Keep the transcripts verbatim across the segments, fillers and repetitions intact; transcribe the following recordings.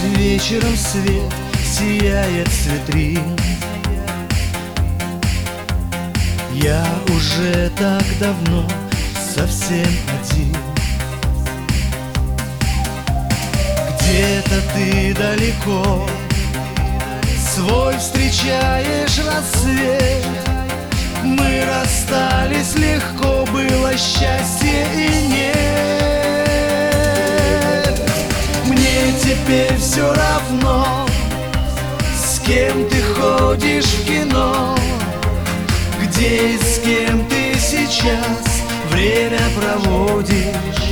вечером свет сияет с витрин. Я уже так давно совсем один. Где-то ты далеко свой встречаешь рассвет. Мы расстались легко, было счастье и нет. Мне теперь все равно, с кем ты ходишь в кино, где и с кем ты сейчас время проводишь.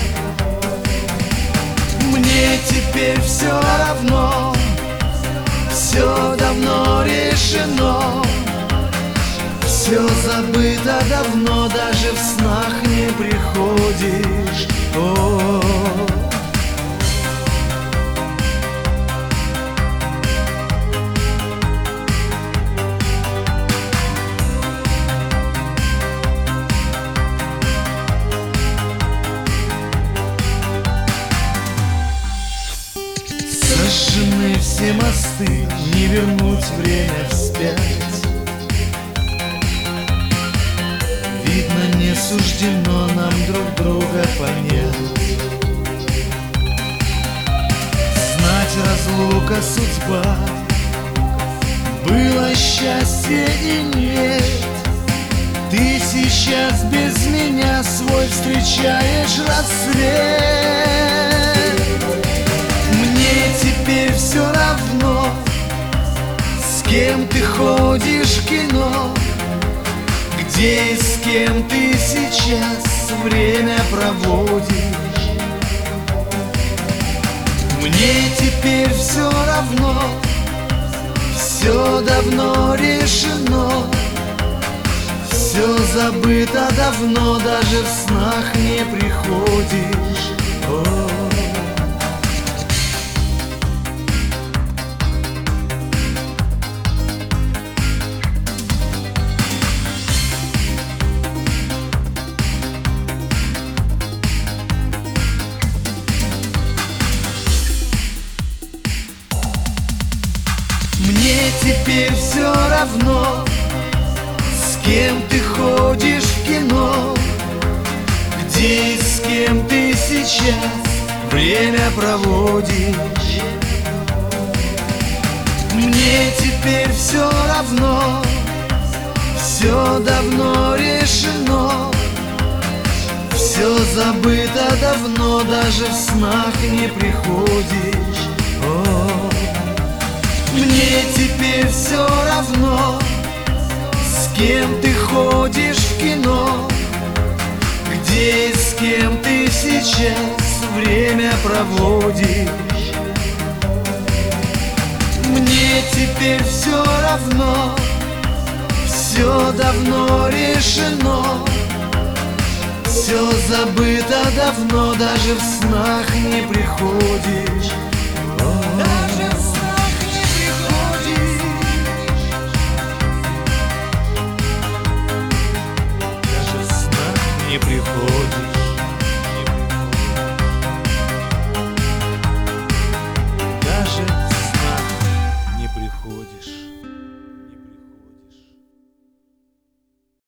Мне теперь все равно, все давно решено, все забыто давно, даже в снах не приходишь. О-о-о. Сожжены все мосты, не вернуть время вспять. Видно, не суждено нам друг друга понять. Знать, разлука судьба, было счастье и нет. Ты сейчас без меня свой встречаешь рассвет. Мне теперь все равно, с кем ты ходишь в кино, где и с кем ты сейчас время проводишь. Мне теперь все равно, все давно решено, все забыто давно, даже в снах не приходишь. О-о-о. Мне теперь все равно, с кем ты ходишь в кино, где и с кем ты сейчас время проводишь. Мне теперь все равно, все давно решено, все забыто давно, даже в снах не приходишь. О-о-о. Мне теперь все равно, с кем ты ходишь в кино, где и с кем ты сейчас время проводишь. Мне теперь все равно, все давно решено, все забыто давно, даже в снах не приходишь.